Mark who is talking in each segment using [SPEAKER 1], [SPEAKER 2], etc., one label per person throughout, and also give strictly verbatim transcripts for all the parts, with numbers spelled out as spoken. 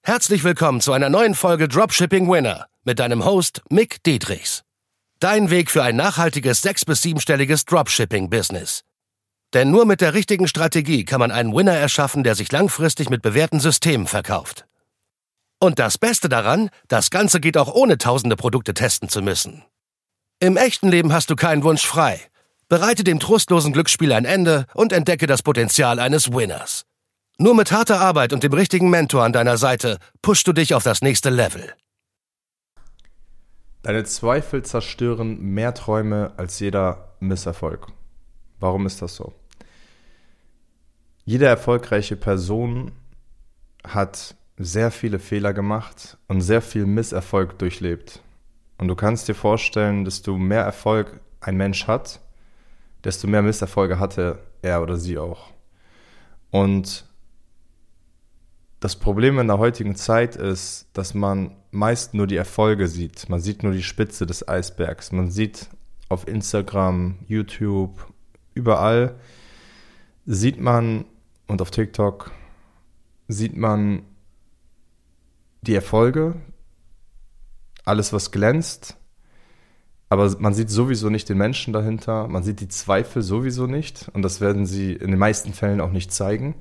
[SPEAKER 1] Herzlich willkommen zu einer neuen Folge Dropshipping Winner mit deinem Host Mick Dietrichs. Dein Weg für ein nachhaltiges sechs- bis siebenstelliges Dropshipping-Business. Denn nur mit der richtigen Strategie kann man einen Winner erschaffen, der sich langfristig mit bewährten Systemen verkauft. Und das Beste daran, das Ganze geht auch ohne tausende Produkte testen zu müssen. Im echten Leben hast du keinen Wunsch frei. Bereite dem trostlosen Glücksspiel ein Ende und entdecke das Potenzial eines Winners. Nur mit harter Arbeit und dem richtigen Mentor an deiner Seite pushst du dich auf das nächste Level.
[SPEAKER 2] Deine Zweifel zerstören mehr Träume als jeder Misserfolg. Warum ist das so? Jede erfolgreiche Person hat sehr viele Fehler gemacht und sehr viel Misserfolg durchlebt. Und du kannst dir vorstellen, desto mehr Erfolg ein Mensch hat, desto mehr Misserfolge hatte er oder sie auch. Und das Problem in der heutigen Zeit ist, dass man meist nur die Erfolge sieht. Man sieht nur die Spitze des Eisbergs. Man sieht auf Instagram, YouTube, überall sieht man und auf TikTok sieht man die Erfolge, alles was glänzt, aber man sieht sowieso nicht den Menschen dahinter, man sieht die Zweifel sowieso nicht und das werden sie in den meisten Fällen auch nicht zeigen.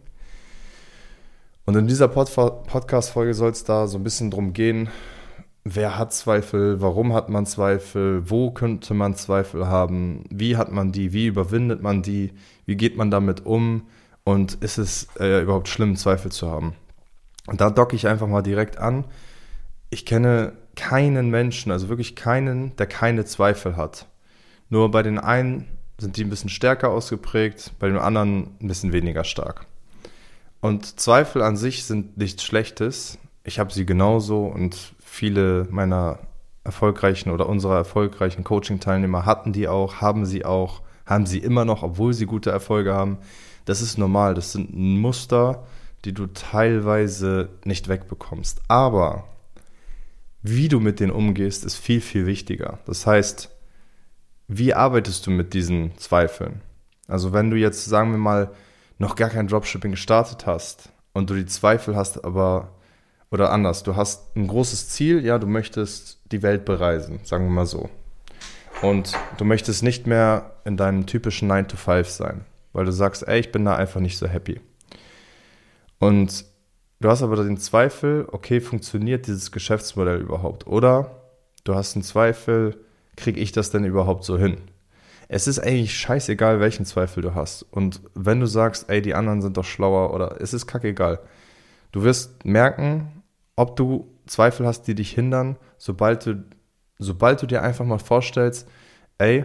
[SPEAKER 2] Und in dieser Pod- Podcast-Folge soll es da so ein bisschen drum gehen, wer hat Zweifel, warum hat man Zweifel, wo könnte man Zweifel haben, wie hat man die, wie überwindet man die, wie geht man damit um und ist es äh, überhaupt schlimm, Zweifel zu haben. Und da docke ich einfach mal direkt an. Ich kenne keinen Menschen, also wirklich keinen, der keine Zweifel hat. Nur bei den einen sind die ein bisschen stärker ausgeprägt, bei den anderen ein bisschen weniger stark. Und Zweifel an sich sind nichts Schlechtes. Ich habe sie genauso und viele meiner erfolgreichen oder unserer erfolgreichen Coaching-Teilnehmer hatten die auch, haben sie auch, haben sie immer noch, obwohl sie gute Erfolge haben. Das ist normal, das sind Muster, die du teilweise nicht wegbekommst. Aber wie du mit denen umgehst, ist viel, viel wichtiger. Das heißt, wie arbeitest du mit diesen Zweifeln? Also wenn du jetzt, sagen wir mal, noch gar kein Dropshipping gestartet hast und du die Zweifel hast, aber, oder anders, du hast ein großes Ziel, ja, du möchtest die Welt bereisen, sagen wir mal so. Und du möchtest nicht mehr in deinem typischen nine to five sein, weil du sagst, ey, ich bin da einfach nicht so happy. Und du hast aber den Zweifel, okay, funktioniert dieses Geschäftsmodell überhaupt? Oder du hast einen Zweifel, kriege ich das denn überhaupt so hin? Es ist eigentlich scheißegal, welchen Zweifel du hast. Und wenn du sagst, ey, die anderen sind doch schlauer oder es ist kackegal, du wirst merken, ob du Zweifel hast, die dich hindern, sobald du, sobald du dir einfach mal vorstellst, ey,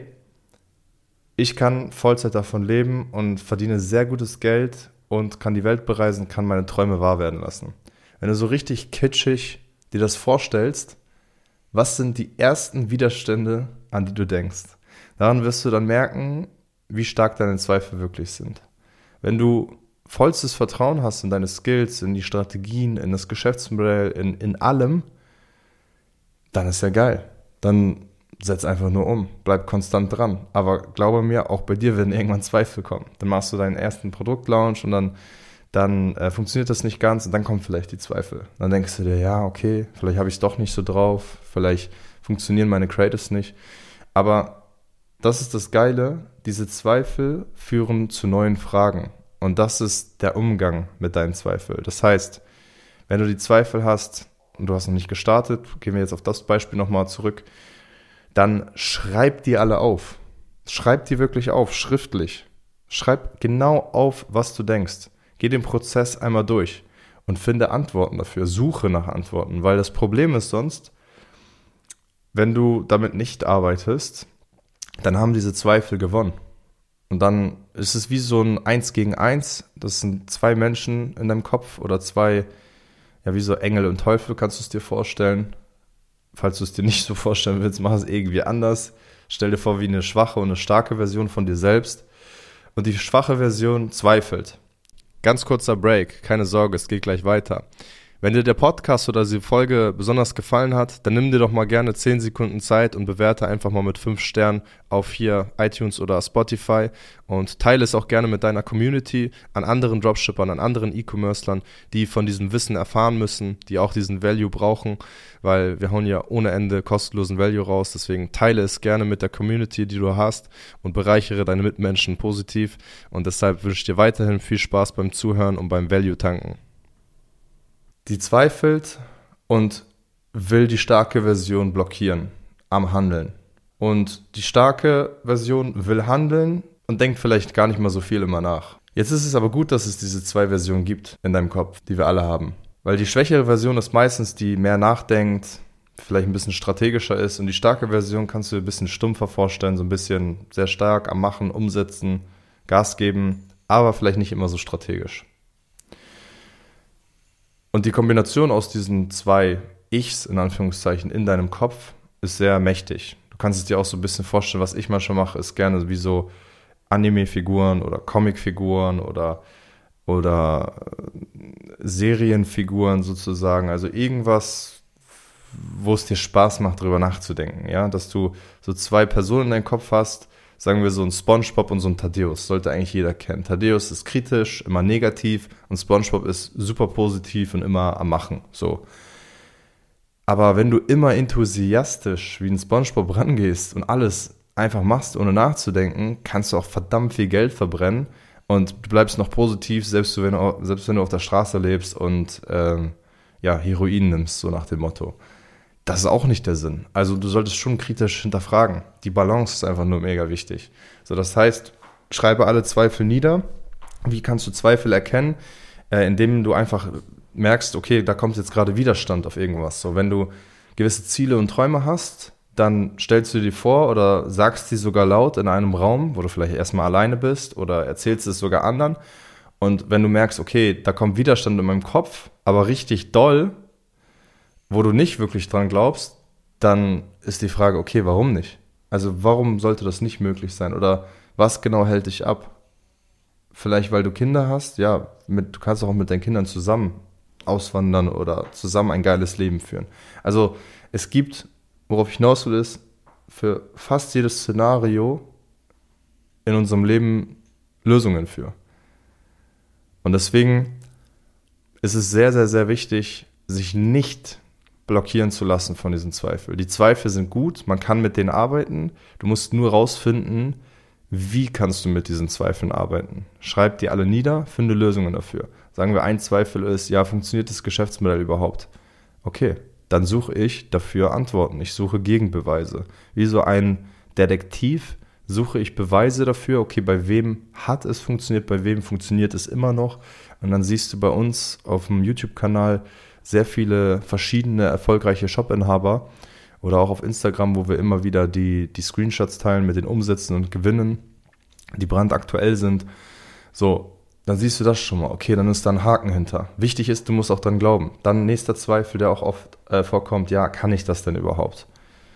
[SPEAKER 2] ich kann Vollzeit davon leben und verdiene sehr gutes Geld und kann die Welt bereisen, kann meine Träume wahr werden lassen. Wenn du so richtig kitschig dir das vorstellst, was sind die ersten Widerstände, an die du denkst? Daran wirst du dann merken, wie stark deine Zweifel wirklich sind. Wenn du vollstes Vertrauen hast in deine Skills, in die Strategien, in das Geschäftsmodell, in, in allem, dann ist ja geil. Dann setz einfach nur um, bleib konstant dran. Aber glaube mir, auch bei dir werden irgendwann Zweifel kommen. Dann machst du deinen ersten Produktlaunch und dann, dann äh, funktioniert das nicht ganz und dann kommen vielleicht die Zweifel. Dann denkst du dir, ja, okay, vielleicht habe ich es doch nicht so drauf, vielleicht funktionieren meine Creatives nicht. Aber das ist das Geile, diese Zweifel führen zu neuen Fragen. Und das ist der Umgang mit deinen Zweifeln. Das heißt, wenn du die Zweifel hast und du hast noch nicht gestartet, gehen wir jetzt auf das Beispiel nochmal zurück, dann schreib die alle auf. Schreib die wirklich auf, schriftlich. Schreib genau auf, was du denkst. Geh den Prozess einmal durch und finde Antworten dafür. Suche nach Antworten, weil das Problem ist sonst, wenn du damit nicht arbeitest, dann haben diese Zweifel gewonnen. Und dann ist es wie so ein Eins gegen Eins. Das sind zwei Menschen in deinem Kopf oder zwei, ja wie so Engel und Teufel, kannst du es dir vorstellen. Falls du es dir nicht so vorstellen willst, mach es irgendwie anders. Stell dir vor wie eine schwache und eine starke Version von dir selbst. Und die schwache Version zweifelt. Ganz kurzer Break, keine Sorge, es geht gleich weiter. Wenn dir der Podcast oder die Folge besonders gefallen hat, dann nimm dir doch mal gerne zehn Sekunden Zeit und bewerte einfach mal mit fünf Sternen auf hier iTunes oder Spotify und teile es auch gerne mit deiner Community, an anderen Dropshippern, an anderen E-Commercern, die von diesem Wissen erfahren müssen, die auch diesen Value brauchen, weil wir hauen ja ohne Ende kostenlosen Value raus. Deswegen teile es gerne mit der Community, die du hast, und bereichere deine Mitmenschen positiv. Und deshalb wünsche ich dir weiterhin viel Spaß beim Zuhören und beim Value-Tanken. Die zweifelt und will die starke Version blockieren am Handeln. Und die starke Version will handeln und denkt vielleicht gar nicht mal so viel immer nach. Jetzt ist es aber gut, dass es diese zwei Versionen gibt in deinem Kopf, die wir alle haben. Weil die schwächere Version ist meistens die mehr nachdenkt, vielleicht ein bisschen strategischer ist. Und die starke Version kannst du dir ein bisschen stumpfer vorstellen, so ein bisschen sehr stark am Machen, umsetzen, Gas geben, aber vielleicht nicht immer so strategisch. Und die Kombination aus diesen zwei Ichs, in Anführungszeichen, in deinem Kopf ist sehr mächtig. Du kannst es dir auch so ein bisschen vorstellen, was ich manchmal mache, ist gerne wie so Anime-Figuren oder Comic-Figuren oder, oder Serienfiguren sozusagen. Also irgendwas, wo es dir Spaß macht, drüber nachzudenken. Ja? Dass du so zwei Personen in deinem Kopf hast, sagen wir so ein SpongeBob und so ein Thaddeus, sollte eigentlich jeder kennen. Thaddeus ist kritisch, immer negativ, und SpongeBob ist super positiv und immer am Machen. So. Aber wenn du immer enthusiastisch wie ein SpongeBob rangehst und alles einfach machst, ohne nachzudenken, kannst du auch verdammt viel Geld verbrennen und du bleibst noch positiv, selbst wenn du, selbst wenn du auf der Straße lebst und ähm, ja, Heroin nimmst, so nach dem Motto. Das ist auch nicht der Sinn. Also du solltest schon kritisch hinterfragen. Die Balance ist einfach nur mega wichtig. So, das heißt, schreibe alle Zweifel nieder. Wie kannst du Zweifel erkennen? Äh, indem du einfach merkst, okay, da kommt jetzt gerade Widerstand auf irgendwas. So, wenn du gewisse Ziele und Träume hast, dann stellst du dir vor oder sagst sie sogar laut in einem Raum, wo du vielleicht erstmal alleine bist, oder erzählst es sogar anderen. Und wenn du merkst, okay, da kommt Widerstand in meinem Kopf, aber richtig doll, wo du nicht wirklich dran glaubst, dann ist die Frage, okay, warum nicht? Also warum sollte das nicht möglich sein? Oder was genau hält dich ab? Vielleicht, weil du Kinder hast? Ja, mit, du kannst auch mit deinen Kindern zusammen auswandern oder zusammen ein geiles Leben führen. Also es gibt, worauf ich hinaus will, ist, für fast jedes Szenario in unserem Leben Lösungen für. Und deswegen ist es sehr, sehr, sehr wichtig, sich nicht blockieren zu lassen von diesen Zweifeln. Die Zweifel sind gut, man kann mit denen arbeiten. Du musst nur rausfinden, wie kannst du mit diesen Zweifeln arbeiten. Schreib die alle nieder, finde Lösungen dafür. Sagen wir, ein Zweifel ist, ja, funktioniert das Geschäftsmodell überhaupt? Okay, dann suche ich dafür Antworten. Ich suche Gegenbeweise. Wie so ein Detektiv suche ich Beweise dafür, okay, bei wem hat es funktioniert, bei wem funktioniert es immer noch. Und dann siehst du bei uns auf dem YouTube-Kanal sehr viele verschiedene erfolgreiche Shop-Inhaber oder auch auf Instagram, wo wir immer wieder die, die Screenshots teilen mit den Umsätzen und Gewinnen, die brandaktuell sind. So, dann siehst du das schon mal. Okay, dann ist da ein Haken hinter. Wichtig ist, du musst auch dran glauben. Dann nächster Zweifel, der auch oft äh, vorkommt, ja, kann ich das denn überhaupt?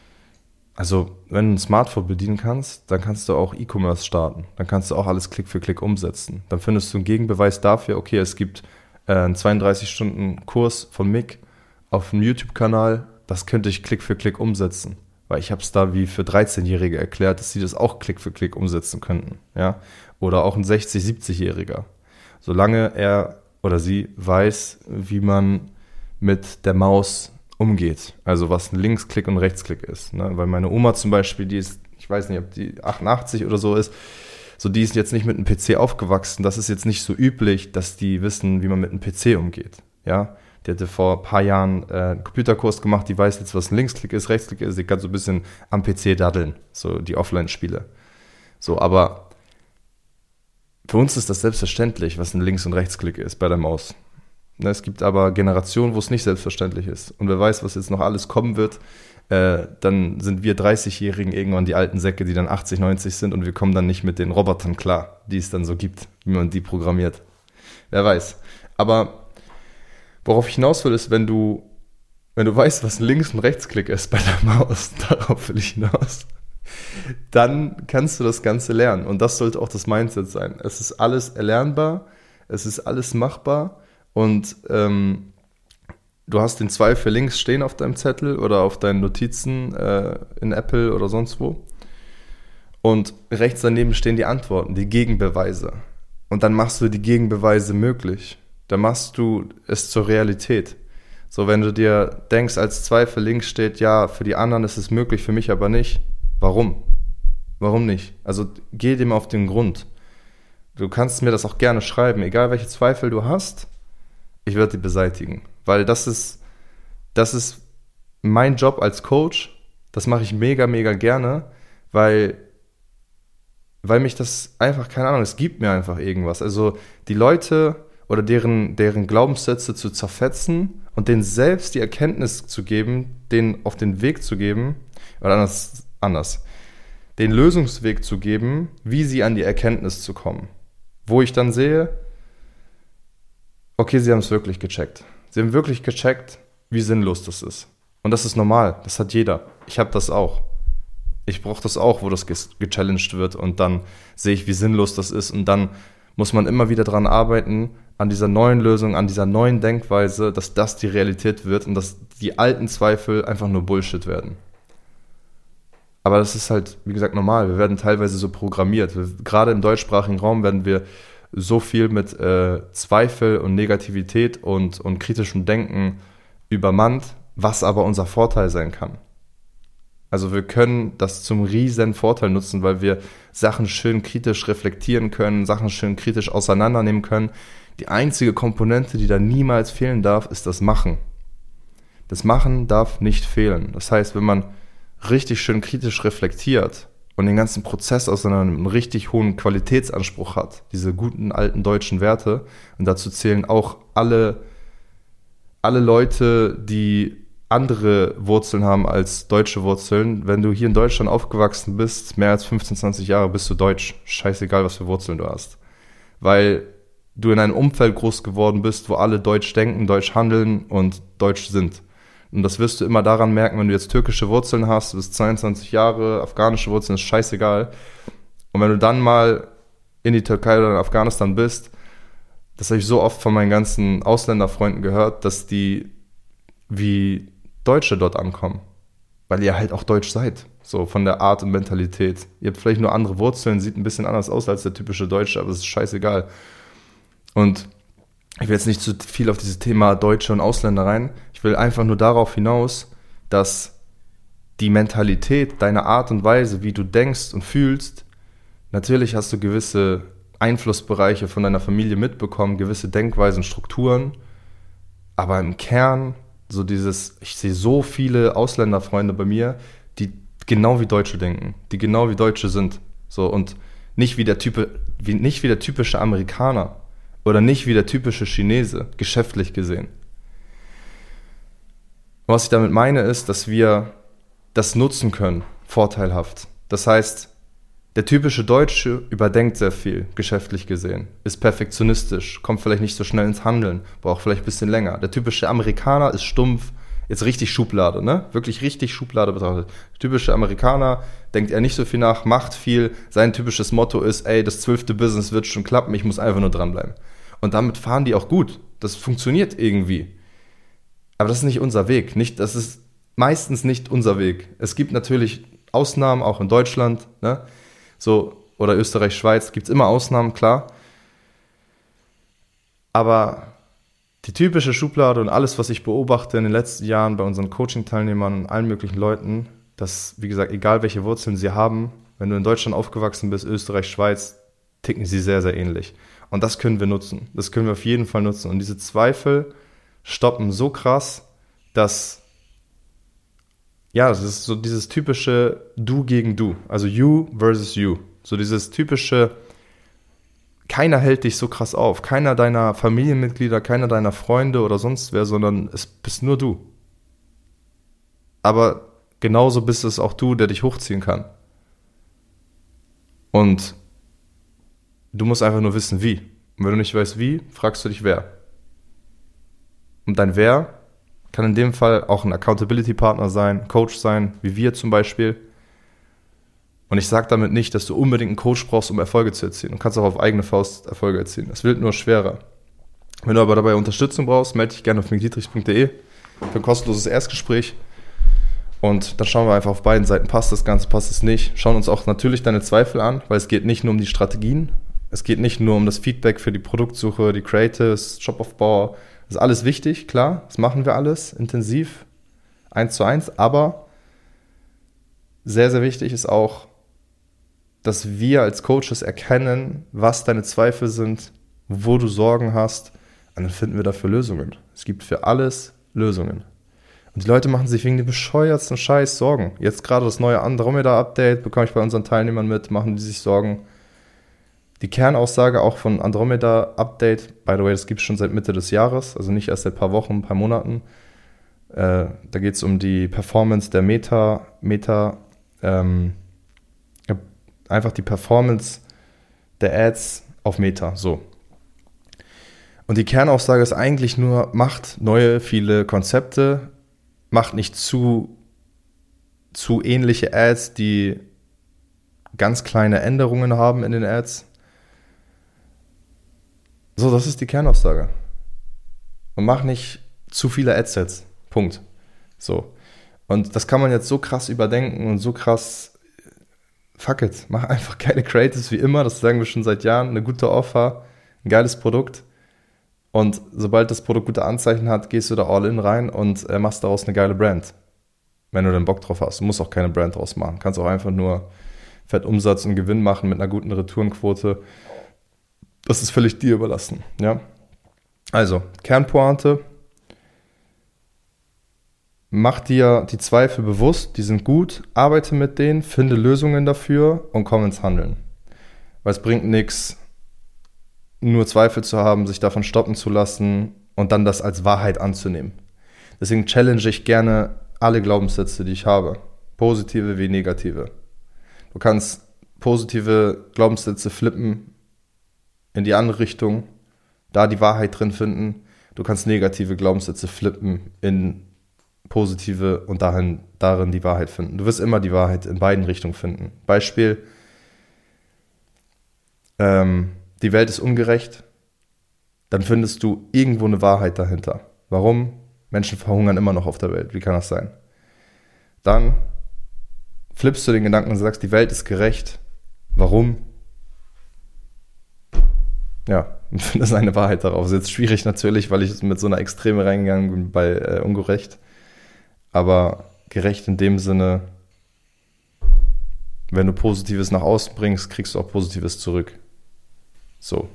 [SPEAKER 2] Also, wenn du ein Smartphone bedienen kannst, dann kannst du auch E-Commerce starten. Dann kannst du auch alles Klick für Klick umsetzen. Dann findest du einen Gegenbeweis dafür, okay, es gibt ein zweiunddreißig Stunden Kurs von Mick auf dem YouTube-Kanal, das könnte ich Klick für Klick umsetzen. Weil ich habe es da wie für dreizehnjährige erklärt, dass sie das auch Klick für Klick umsetzen könnten. Ja? Oder auch ein sechzig-, siebzigjähriger. Solange er oder sie weiß, wie man mit der Maus umgeht. Also was ein Linksklick und Rechtsklick ist. Ne? Weil meine Oma zum Beispiel, die ist, ich weiß nicht, ob die achtundachtzig oder so ist, so, die ist jetzt nicht mit einem P C aufgewachsen. Das ist jetzt nicht so üblich, dass die wissen, wie man mit einem P C umgeht. Ja, die hatte vor ein paar Jahren äh, einen Computerkurs gemacht, die weiß jetzt, was ein Linksklick ist, Rechtsklick ist. Die kann so ein bisschen am P C daddeln, so die Offline-Spiele. So, aber für uns ist das selbstverständlich, was ein Links- und Rechtsklick ist bei der Maus. Ne, es gibt aber Generationen, wo es nicht selbstverständlich ist. Und wer weiß, was jetzt noch alles kommen wird. Äh, dann sind wir dreißigjährigen irgendwann die alten Säcke, die dann achtzig, neunzig sind, und wir kommen dann nicht mit den Robotern klar, die es dann so gibt, wie man die programmiert. Wer weiß. Aber worauf ich hinaus will, ist, wenn du, wenn du weißt, was ein Links- und Rechtsklick ist bei der Maus, darauf will ich hinaus, dann kannst du das Ganze lernen. Und das sollte auch das Mindset sein. Es ist alles erlernbar, es ist alles machbar, und ähm, du hast den Zweifel links stehen auf deinem Zettel oder auf deinen Notizen äh, in Apple oder sonst wo. Und rechts daneben stehen die Antworten, die Gegenbeweise. Und dann machst du die Gegenbeweise möglich. Dann machst du es zur Realität. So, wenn du dir denkst, als Zweifel links steht, ja, für die anderen ist es möglich, für mich aber nicht. Warum? Warum nicht? Also geh dem auf den Grund. Du kannst mir das auch gerne schreiben, egal welche Zweifel du hast, ich werde die beseitigen. Weil das ist, das ist mein Job als Coach, das mache ich mega, mega gerne, weil, weil mich das einfach, keine Ahnung, es gibt mir einfach irgendwas. Also die Leute oder deren, deren Glaubenssätze zu zerfetzen und denen selbst die Erkenntnis zu geben, denen auf den Weg zu geben, oder anders, anders, den Lösungsweg zu geben, wie sie an die Erkenntnis zu kommen. Wo ich dann sehe, okay, sie haben es wirklich gecheckt. Sie haben wirklich gecheckt, wie sinnlos das ist. Und das ist normal, das hat jeder. Ich habe das auch. Ich brauche das auch, wo das ge- gechallenged wird und dann sehe ich, wie sinnlos das ist und dann muss man immer wieder dran arbeiten, an dieser neuen Lösung, an dieser neuen Denkweise, dass das die Realität wird und dass die alten Zweifel einfach nur Bullshit werden. Aber das ist halt, wie gesagt, normal. Wir werden teilweise so programmiert. Wir, gerade im deutschsprachigen Raum werden wir so viel mit äh, Zweifel und Negativität und, und kritischem Denken übermannt, was aber unser Vorteil sein kann. Also wir können das zum riesen Vorteil nutzen, weil wir Sachen schön kritisch reflektieren können, Sachen schön kritisch auseinandernehmen können. Die einzige Komponente, die da niemals fehlen darf, ist das Machen. Das Machen darf nicht fehlen. Das heißt, wenn man richtig schön kritisch reflektiert und den ganzen Prozess aus einem richtig hohen Qualitätsanspruch hat, diese guten alten deutschen Werte, und dazu zählen auch alle, alle Leute, die andere Wurzeln haben als deutsche Wurzeln. Wenn du hier in Deutschland aufgewachsen bist, mehr als fünfzehn, zwanzig Jahre, bist du deutsch. Scheißegal, was für Wurzeln du hast. Weil du in einem Umfeld groß geworden bist, wo alle deutsch denken, deutsch handeln und deutsch sind. Und das wirst du immer daran merken, wenn du jetzt türkische Wurzeln hast, du bist zweiundzwanzig Jahre, afghanische Wurzeln, ist scheißegal. Und wenn du dann mal in die Türkei oder in Afghanistan bist, das habe ich so oft von meinen ganzen Ausländerfreunden gehört, dass die wie Deutsche dort ankommen. Weil ihr halt auch deutsch seid, so von der Art und Mentalität. Ihr habt vielleicht nur andere Wurzeln, sieht ein bisschen anders aus als der typische Deutsche, aber es ist scheißegal. Und ich will jetzt nicht zu viel auf dieses Thema Deutsche und Ausländer rein. Ich will einfach nur darauf hinaus, dass die Mentalität, deine Art und Weise, wie du denkst und fühlst, natürlich hast du gewisse Einflussbereiche von deiner Familie mitbekommen, gewisse Denkweisen, Strukturen, aber im Kern so dieses, ich sehe so viele Ausländerfreunde bei mir, die genau wie Deutsche denken, die genau wie Deutsche sind, so, und nicht wie der Typ, wie, nicht wie der typische Amerikaner oder nicht wie der typische Chinese, geschäftlich gesehen. Was ich damit meine, ist, dass wir das nutzen können, vorteilhaft. Das heißt, der typische Deutsche überdenkt sehr viel, geschäftlich gesehen, ist perfektionistisch, kommt vielleicht nicht so schnell ins Handeln, braucht vielleicht ein bisschen länger. Der typische Amerikaner ist stumpf, jetzt richtig Schublade, ne? Wirklich richtig Schublade betrachtet. Der typische Amerikaner denkt er nicht so viel nach, macht viel. Sein typisches Motto ist, ey, das zwölfte Business wird schon klappen, ich muss einfach nur dranbleiben. Und damit fahren die auch gut. Das funktioniert irgendwie. Aber das ist nicht unser Weg. Nicht, das ist meistens nicht unser Weg. Es gibt natürlich Ausnahmen, auch in Deutschland, ne? So, oder Österreich, Schweiz, gibt es immer Ausnahmen, klar. Aber die typische Schublade und alles, was ich beobachte in den letzten Jahren bei unseren Coaching-Teilnehmern und allen möglichen Leuten, dass, wie gesagt, egal welche Wurzeln sie haben, wenn du in Deutschland aufgewachsen bist, Österreich, Schweiz, ticken sie sehr, sehr ähnlich. Und das können wir nutzen. Das können wir auf jeden Fall nutzen. Und diese Zweifel stoppen so krass, dass, ja, das ist so dieses typische Du gegen Du. Also You versus You. So dieses typische, keiner hält dich so krass auf. Keiner deiner Familienmitglieder, keiner deiner Freunde oder sonst wer, sondern es bist nur du. Aber genauso bist es auch du, der dich hochziehen kann. Und du musst einfach nur wissen, wie. Und wenn du nicht weißt, wie, fragst du dich, wer. Und dein Wer kann in dem Fall auch ein Accountability-Partner sein, Coach sein, wie wir zum Beispiel. Und ich sage damit nicht, dass du unbedingt einen Coach brauchst, um Erfolge zu erzielen. Du kannst auch auf eigene Faust Erfolge erzielen. Es wird nur schwerer. Wenn du aber dabei Unterstützung brauchst, melde dich gerne auf mick dietrichs punkt de. für ein kostenloses Erstgespräch. Und dann schauen wir einfach auf beiden Seiten, passt das Ganze, passt es nicht. Schauen uns auch natürlich deine Zweifel an, weil es geht nicht nur um die Strategien, es geht nicht nur um das Feedback für die Produktsuche, die Creatives, Jobaufbau. Das ist alles wichtig, klar, das machen wir alles intensiv, eins zu eins. Aber sehr, sehr wichtig ist auch, dass wir als Coaches erkennen, was deine Zweifel sind, wo du Sorgen hast. Und dann finden wir dafür Lösungen. Es gibt für alles Lösungen. Und die Leute machen sich wegen dem bescheuertsten Scheiß Sorgen. Jetzt gerade das neue Andromeda-Update bekomme ich bei unseren Teilnehmern mit, machen die sich Sorgen. Die Kernaussage auch von Andromeda-Update, by the way, das gibt es schon seit Mitte des Jahres, also nicht erst seit ein paar Wochen, ein paar Monaten. Äh, da geht es um die Performance der Meta, Meta, ähm, einfach die Performance der Ads auf Meta, so. Und die Kernaussage ist eigentlich nur, macht neue, viele Konzepte, macht nicht zu, zu ähnliche Ads, die ganz kleine Änderungen haben in den Ads. So, das ist die Kernaussage. Und mach nicht zu viele Adsets. Punkt. So. Und das kann man jetzt so krass überdenken und so krass, fuck it, mach einfach geile Creatives wie immer, das sagen wir schon seit Jahren, eine gute Offer, ein geiles Produkt. Und sobald das Produkt gute Anzeichen hat, gehst du da all in rein und äh, machst daraus eine geile Brand. Wenn du den Bock drauf hast. Du musst auch keine Brand draus machen. Du kannst auch einfach nur fett Umsatz und Gewinn machen mit einer guten Retourenquote. Das ist völlig dir überlassen. Ja? Also, Kernpointe. Mach dir die Zweifel bewusst, die sind gut, arbeite mit denen, finde Lösungen dafür und komm ins Handeln. Weil es bringt nichts, nur Zweifel zu haben, sich davon stoppen zu lassen und dann das als Wahrheit anzunehmen. Deswegen challenge ich gerne alle Glaubenssätze, die ich habe. Positive wie negative. Du kannst positive Glaubenssätze flippen in die andere Richtung, da die Wahrheit drin finden. Du kannst negative Glaubenssätze flippen in positive und darin, darin die Wahrheit finden. Du wirst immer die Wahrheit in beiden Richtungen finden. Beispiel, ähm, die Welt ist ungerecht, dann findest du irgendwo eine Wahrheit dahinter. Warum? Menschen verhungern immer noch auf der Welt. Wie kann das sein? Dann flippst du den Gedanken und sagst, die Welt ist gerecht. Warum? Ja, das ist eine Wahrheit darauf. Das ist jetzt schwierig natürlich, weil ich mit so einer Extreme reingegangen bin bei äh, ungerecht. Aber gerecht in dem Sinne, wenn du Positives nach außen bringst, kriegst du auch Positives zurück. So.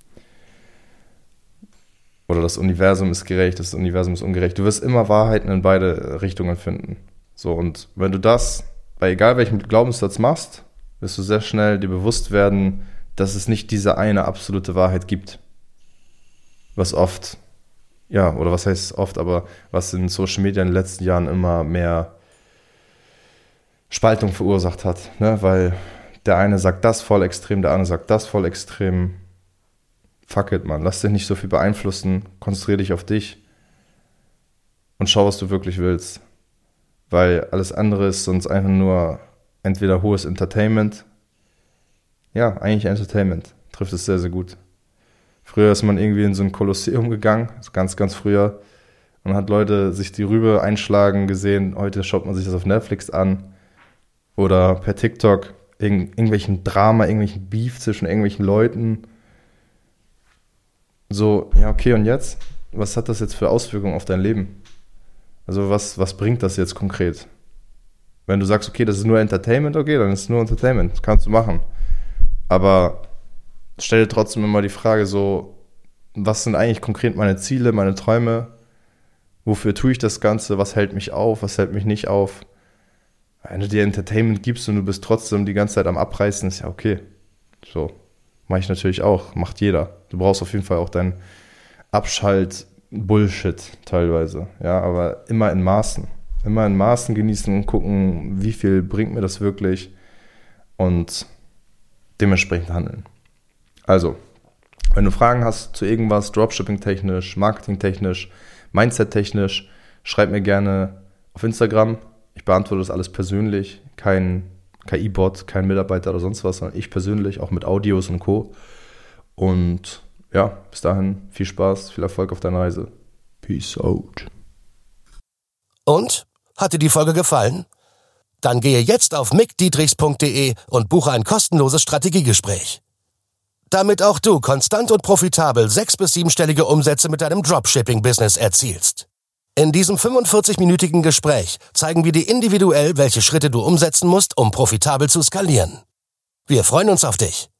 [SPEAKER 2] Oder das Universum ist gerecht, das Universum ist ungerecht. Du wirst immer Wahrheiten in beide Richtungen finden. So, und wenn du das bei egal welchem Glaubenssatz machst, wirst du sehr schnell dir bewusst werden, dass es nicht diese eine absolute Wahrheit gibt. Was oft, ja, oder was heißt oft, aber was in Social Media in den letzten Jahren immer mehr Spaltung verursacht hat. Ne? Weil der eine sagt das voll extrem, der andere sagt das voll extrem. Fuck it, man. Lass dich nicht so viel beeinflussen. Konzentriere dich auf dich und schau, was du wirklich willst. Weil alles andere ist sonst einfach nur entweder hohes Entertainment. Ja, eigentlich Entertainment. Trifft es sehr, sehr gut. Früher ist man irgendwie in so ein Kolosseum gegangen, also ganz, ganz früher, und hat Leute sich die Rübe einschlagen gesehen. Heute schaut man sich das auf Netflix an oder per TikTok irgend, irgendwelchen Drama, irgendwelchen Beef zwischen irgendwelchen Leuten. So, ja, okay, und jetzt? Was hat das jetzt für Auswirkungen auf dein Leben? Also was, was bringt das jetzt konkret? Wenn du sagst, okay, das ist nur Entertainment, okay, dann ist es nur Entertainment, das kannst du machen. Aber stell dir trotzdem immer die Frage so, was sind eigentlich konkret meine Ziele, meine Träume? Wofür tue ich das Ganze? Was hält mich auf? Was hält mich nicht auf? Wenn du dir Entertainment gibst und du bist trotzdem die ganze Zeit am Abreißen, ist ja okay. So, mache ich natürlich auch, macht jeder. Du brauchst auf jeden Fall auch deinen Abschalt-Bullshit teilweise. Ja, aber immer in Maßen. Immer in Maßen genießen und gucken, wie viel bringt mir das wirklich und dementsprechend handeln. Also, wenn du Fragen hast zu irgendwas, Dropshipping-technisch, Marketing-technisch, Mindset-technisch, schreib mir gerne auf Instagram. Ich beantworte das alles persönlich. Kein K I-Bot, kein Mitarbeiter oder sonst was, sondern ich persönlich, auch mit Audios und Co. Und ja, bis dahin viel Spaß, viel Erfolg auf deiner Reise. Peace out.
[SPEAKER 1] Und? Hat dir die Folge gefallen? Dann gehe jetzt auf mick dietrichs punkt de und buche ein kostenloses Strategiegespräch. Damit auch du konstant und profitabel sechs- bis siebenstellige Umsätze mit deinem Dropshipping-Business erzielst. In diesem fünfundvierzig-minütigen Gespräch zeigen wir dir individuell, welche Schritte du umsetzen musst, um profitabel zu skalieren. Wir freuen uns auf dich.